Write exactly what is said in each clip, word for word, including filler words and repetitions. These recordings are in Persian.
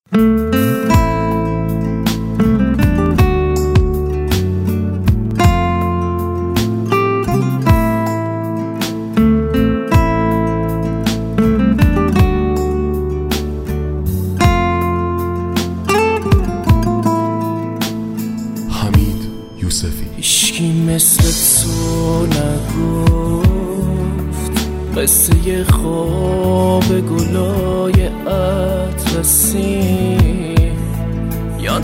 هیچکی مثل تو نگفت قصه خواب گلای اطلسی یا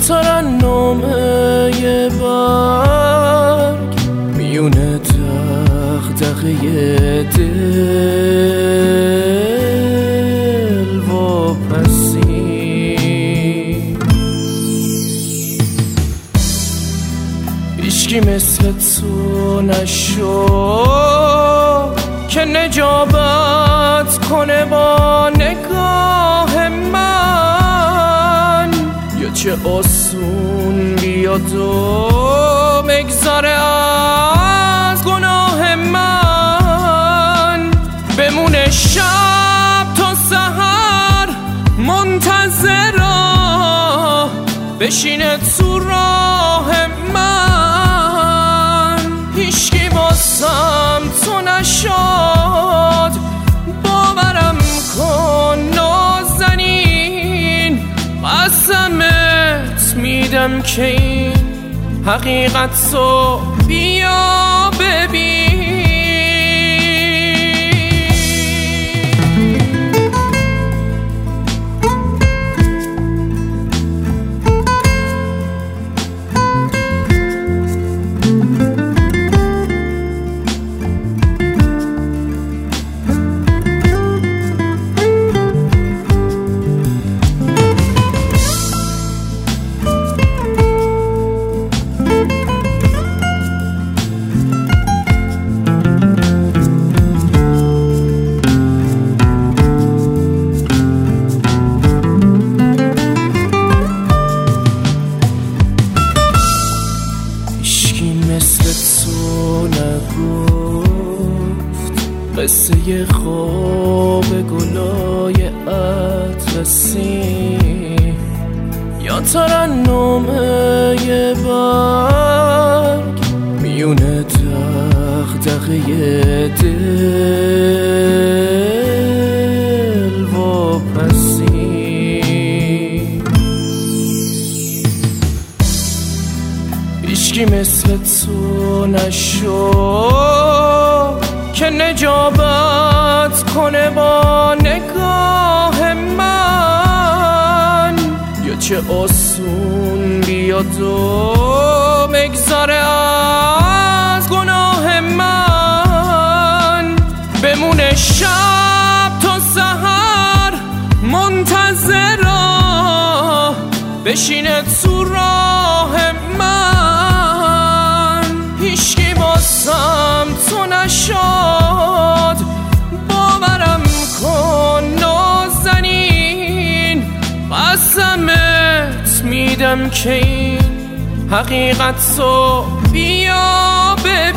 ترنمه برگ میون دغدغه دل واپسی. هیچکی مثل تو نشد که نجابت کنه با نگاه من، یا چه آسون بیاد و بگذاره از گناه من. بمونه شب تا سحر منتظرا، بشینه تو راه من. هیچکی باسم تو نشد، باورم کن نازنین. قسمت میدم که این حقیقت رو بیا ببین. مثل تو نگفت قصه خواب گلای اطلسی یا ترنمه برگ میون دغدغه دل واپسی. هیچکی مثل تو نشد که نجابت کنه با نگاه من، یا چه آسون بیاد و بگذاره از گناه من. بمونه شب تا سحر منتظرا، بشینه تو راه من. هیچکی باسم تو نشد، باورم کن نازنین. قسمت میدم که این حقیقت رو بیا ببین.